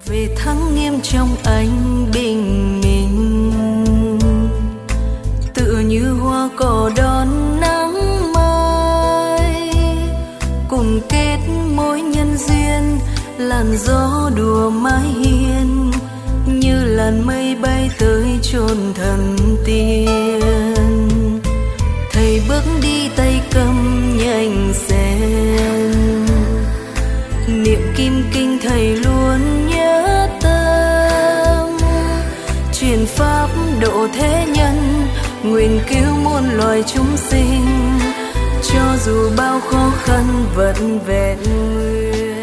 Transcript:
về thắng nghiêm trong ánh bình minh, tựa như hoa cỏ đón nắng mai, cùng kết mối nhân duyên. Làn gió đùa mái hiên như làn mây bay tới chốn thần tiên. Thầy bước đi tay cầm nhành sen, niệm kim kinh thầy luôn nhớ tâm. Truyền pháp độ thế nhân, nguyện cứu muôn loài chúng sinh, cho dù bao khó khăn vẫn vẹn nguyên.